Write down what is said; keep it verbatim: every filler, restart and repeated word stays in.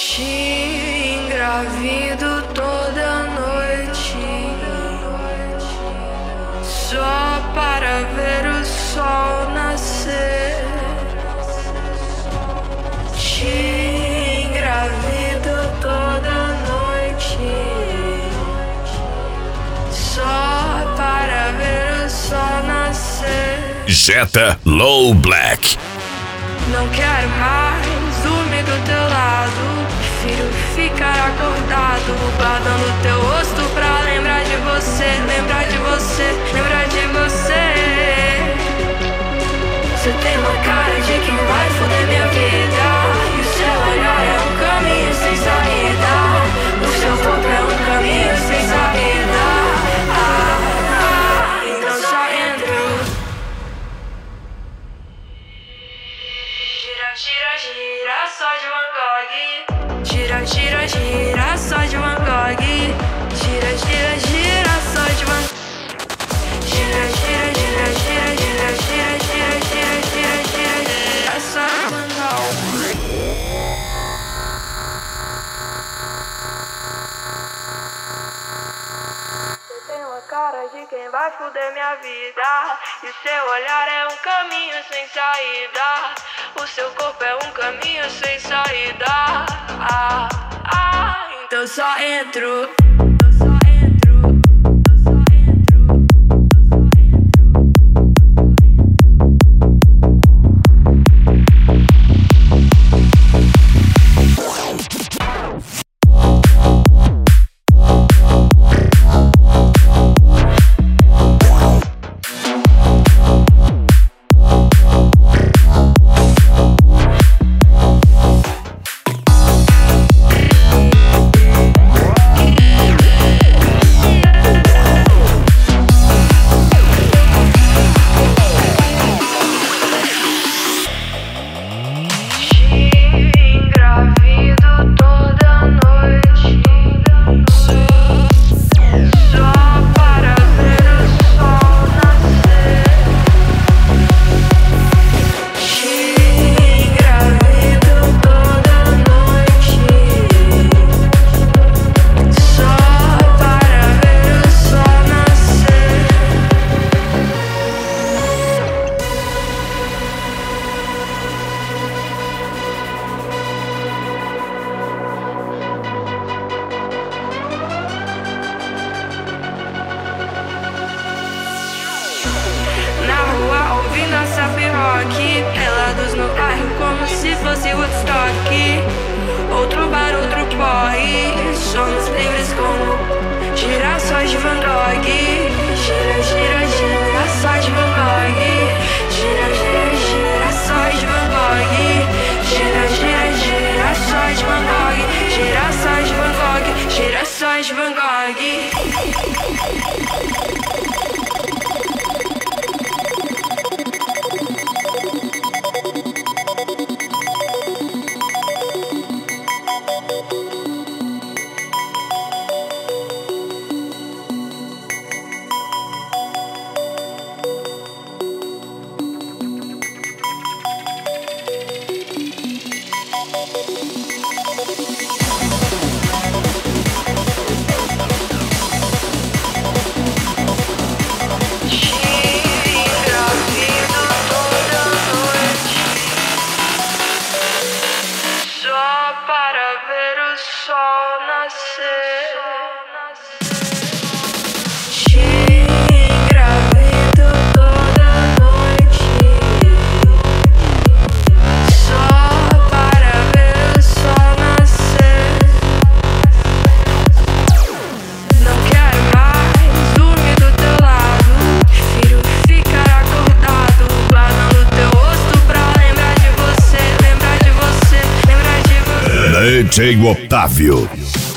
Te engravido toda noite, só para ver o sol nascer. Te engravido toda noite, só para ver o sol nascer. Jetta Low Black. Não quero mais dormir do teu lado, prefiro ficar acordado, guardando teu rosto pra lembrar de você, lembrar de você, lembrar de você. Você tem uma cara de quem vai foder minha vida, e o seu olhar é um caminho sem saída, o seu corpo é um caminho sem saída. Ah, ah, então só entro. Gira, gira, só de Van Gogh. Gira, gira, gira, só de Van Gogh. Gira, gira, gira, só de Van Gogh. Gira, gira, gira, gira, gira, gira, gira, gira, gira, gira, gira, só de Van Gogh. Você tem uma cara de quem vai foder minha vida, e o seu olhar é um caminho sem saída, o seu corpo é um caminho sem saída. Ah, ah, então só entro. Pelados no bairro como se fosse Woodstock, outro bar, outro porre, somos livres como girassóis de Van Gogh. Gira, gira, girassóis de Van Gogh. Gira, gira, girassóis de Van Gogh. Gira, gira, girassóis de Van Gogh. Girassóis de Van Gogh. Girassóis de Van Gogh. Para ver o sol nascer. Te engravido toda noite, só para ver o sol nascer. Não quero mais dormir do teu lado, prefiro ficar acordado, guardando teu rosto pra lembrar de você, lembrar de você, lembrar de você. D J Otávio.